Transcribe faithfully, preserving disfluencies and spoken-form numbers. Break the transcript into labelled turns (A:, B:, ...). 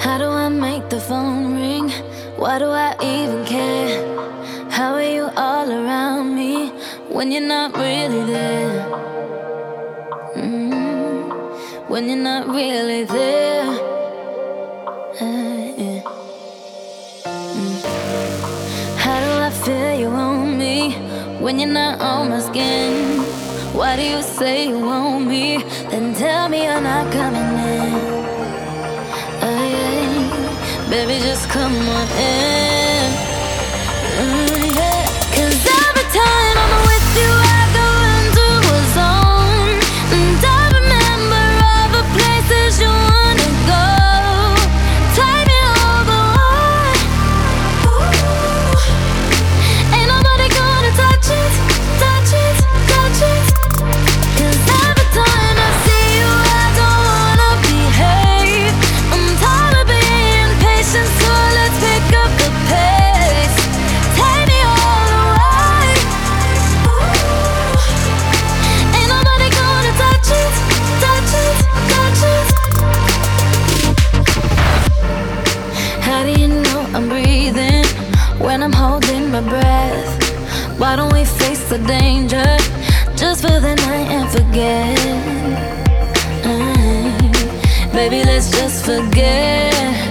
A: How do I make the phone ring? Why do I even care? How are you all around me when you're not really there? Mm, when you're not really there. Uh, yeah. mm. How do I feel you on me when you're not on my skin? Why do you say you want me, then tell me you're not coming in? Oh yeah, baby, just come on in. Mm, yeah. Cause every time I'm with you, I go into a zone, and I remember all the places you wanna go. Take me all the way. Ooh. Ain't nobody gonna touch it, touch it, touch it. Cause every time I see you, I don't wanna behave. I'm tired of being patient, so let's pick up the pace. Take me all the way. Ooh. Ain't nobody gonna touch it, touch it, touch it. How do you know I'm breathing when I'm holding my breath? Why don't we face the danger just for the night and forget? Mm, baby, let's just forget.